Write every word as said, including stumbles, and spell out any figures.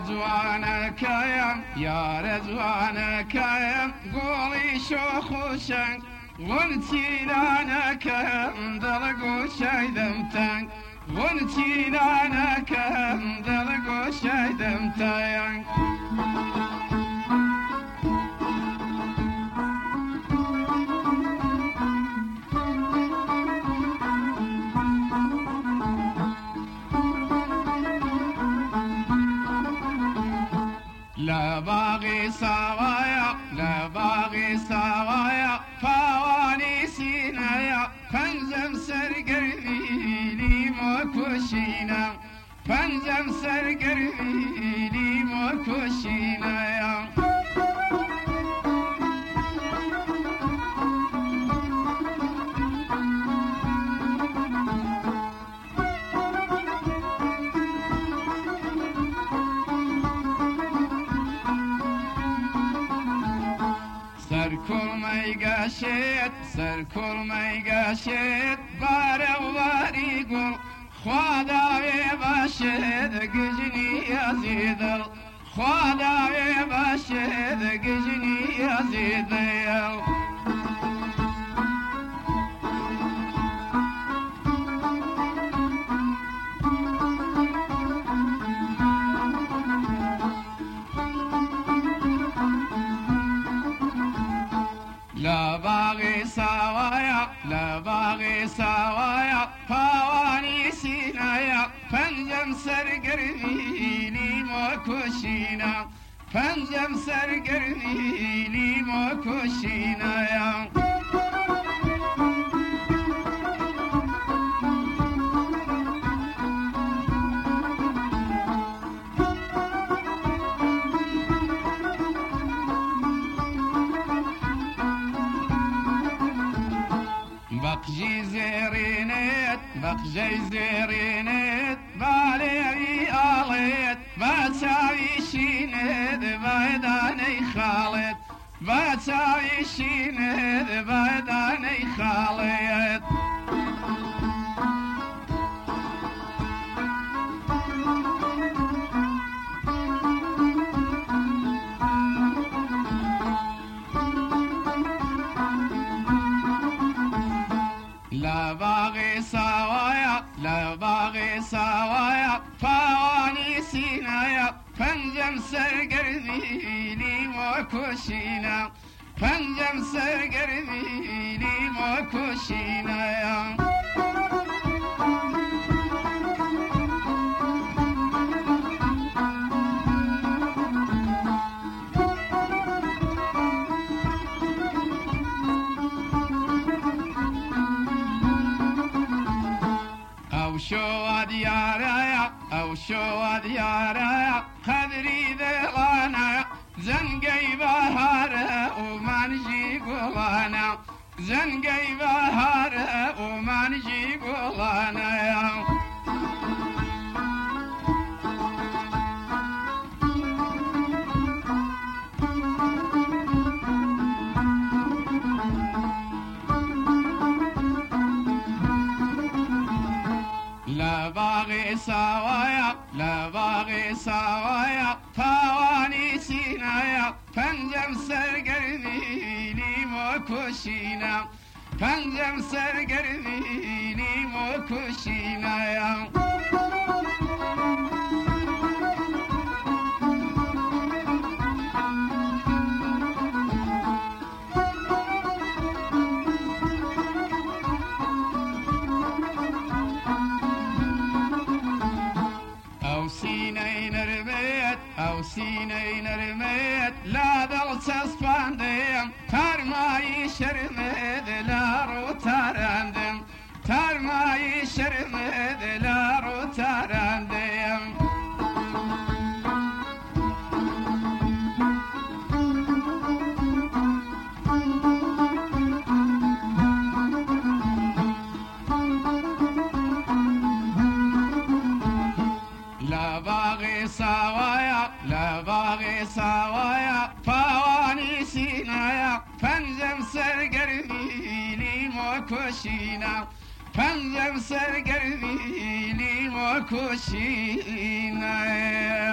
رزوانك يا يا رزوانك يا قولي شوخوشك وانتي لانك دلقو شايدمتك وانتي لانك دلقو شايدمتك لا باغي سوايا لا باغي سوايا فوانيسينا يا فنزم سرقربي لي موكوشينا فنزم سرقربي لي موكوشينا يا سركل ما يقاشيت سركل ما يقاشيت بارا وباري قول خوادا باشد قجني يزيد خوادا باشد قجني يزيد لا باغي سوايا لا باغي سوايا فوانيسينا يا فنجم سرقربي لي موكوشينا فنجم سرقربي لي موكوشينا يا بقجي زيرينيت بقجي زيرينيت بالي آليت باتاوي شينيت بايداني خالت باتاوي شينيت بايداني خالت لا باغي سوايا لا باغي سوايا فوانيسينا يا فنجم سرقربي لي موكوشينا فنجم سرقربي لي موكوشينا يا أو شو ديارا أو شو ديارا خذري ذلانا زنقي بهارا وما نجي قولانا زنقي بهارا وما نجي قولانا لا باغي سوايا لا باغي سوايا فوانيسينا يا فنجم سرقربي لي موكوشينا فنجم سرقربي لي موكوشينا يا أو سينين رميت أو سينين رميت لا ذل تصفاندم ترماي شرمد لا رو تراندم ترماي شرمد لا رو تراندم لا باغي سوايا لا باغي سوايا فوانيسينا يا فنجم سرقربي لي موكوشينا فنجم سرقربي لي موكوشينا